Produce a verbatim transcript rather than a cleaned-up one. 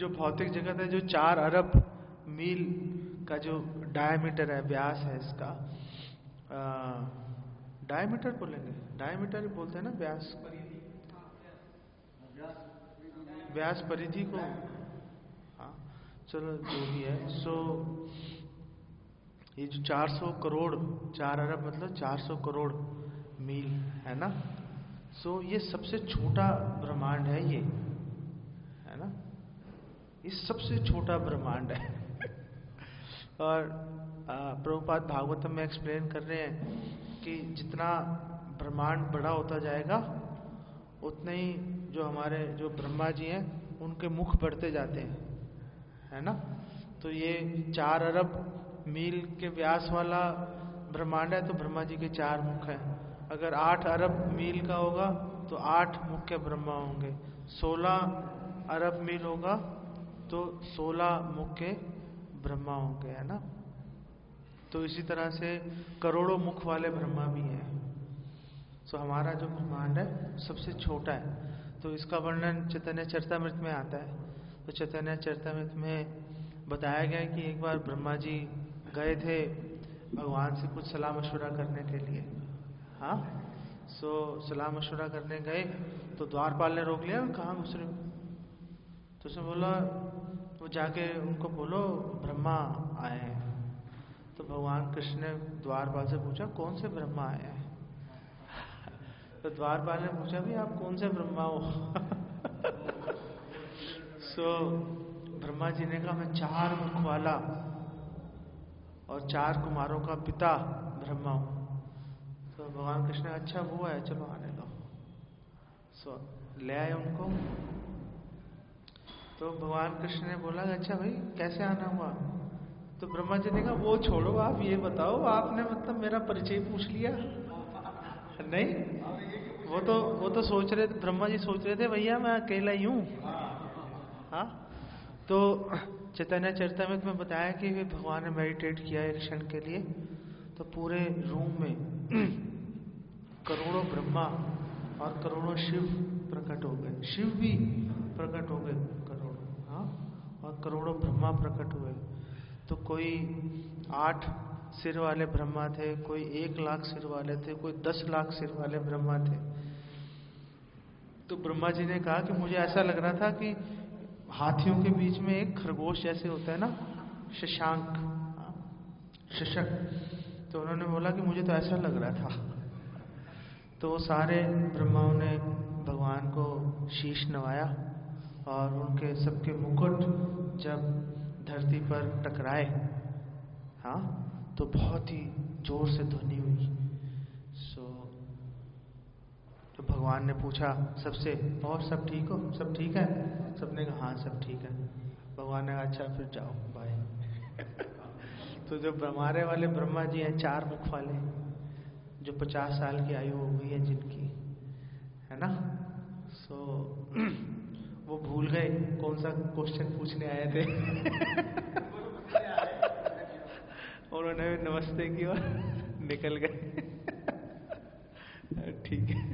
जो भौतिक जगत है, जो चार अरब मील का जो डायमीटर है, व्यास है इसका, डायमीटर बोलेंगे, डायमीटर बोलते हैं ना व्यास, व्यास परिधि को, हाँ चलो जो भी है। सो ये जो चार सौ करोड़, चार अरब मतलब चार सौ करोड़ मील है ना। सो ये सबसे छोटा ब्रह्मांड है, ये है ना, ये सबसे छोटा ब्रह्मांड है। और प्रभुपाद भागवतम में एक्सप्लेन कर रहे हैं कि जितना ब्रह्मांड बड़ा होता जाएगा उतने ही जो हमारे जो ब्रह्मा जी हैं उनके मुख बढ़ते जाते हैं, है ना। तो ये चार अरब मील के व्यास वाला ब्रह्मांड है तो ब्रह्मा जी के चार मुख हैं। अगर आठ अरब मील का होगा तो आठ मुख्य ब्रह्मा होंगे, सोलह अरब मील होगा तो सोलह मुख्य ब्रह्मा होंगे, है ना। तो इसी तरह से करोड़ों मुख वाले ब्रह्मा भी हैं। सो हमारा जो ब्रह्मांड है सबसे छोटा है। तो इसका वर्णन चैतन्य चरितामृत में आता है। तो चैतन्य चरितामृत में बताया गया कि एक बार ब्रह्मा जी गए थे भगवान से कुछ सलाह मशवरा करने के लिए। हाँ, सो सलाह मशवरा करने गए तो द्वारपाल ने रोक लिया, कहाँ घुस रहे हो। तो उसने बोला, वो जाके उनको बोलो ब्रह्मा आए हैं। तो भगवान कृष्ण ने द्वारपाल से पूछा, कौन से ब्रह्मा आए हैं। तो द्वारपाल ने पूछा, भी आप कौन से ब्रह्मा हो। सो ब्रह्मा जी ने कहा, मैं चार मुख वाला और चार कुमारों का पिता ब्रह्मा हूं। तो भगवान कृष्ण, अच्छा वो है, चलो आने दो। सो ले आए उनको। तो भगवान कृष्ण ने बोला, अच्छा भाई कैसे आना हुआ। तो ब्रह्मा जी ने कहा, वो छोड़ो, आप ये बताओ, आपने मतलब मेरा परिचय पूछ लिया। नहीं, वो तो वो तो सोच रहे थे, ब्रह्मा जी सोच रहे थे भैया मैं अकेला ही हूं। हाँ, तो चैतन्य चरितामृत में बताया कि वे भगवान ने मेडिटेट किया एक क्षण के लिए, तो पूरे रूम में करोड़ों ब्रह्मा और करोड़ों शिव प्रकट हो गए। शिव भी प्रकट हो गए करोड़ों, हाँ, और करोड़ों ब्रह्मा प्रकट हुए। तो कोई आठ सिर वाले ब्रह्मा थे, कोई एक लाख सिर वाले थे, कोई दस लाख सिर वाले ब्रह्मा थे। तो ब्रह्मा जी ने कहा कि मुझे ऐसा लग रहा था कि हाथियों के बीच में एक खरगोश जैसे होता है ना, शशांक, शशक। तो उन्होंने बोला कि मुझे तो ऐसा लग रहा था। तो सारे ब्रह्माओं ने भगवान को शीश नवाया और उनके सबके मुकुट जब धरती पर टकराए, हाँ, तो बहुत ही जोर से ध्वनि हुई। सो तो भगवान ने पूछा सबसे, और सब ठीक हो, सब ठीक है। सबने कहा हाँ सब ठीक है। भगवान ने कहा अच्छा फिर जाओ, बाय। तो जो हमारे वाले ब्रह्मा जी हैं, चार मुख वाले, जो पचास साल की आयु हो गई है जिनकी, है ना। सो वो भूल गए कौन सा क्वेश्चन पूछने आए थे। उन्होंने नमस्ते की और निकल गए। ठीक है।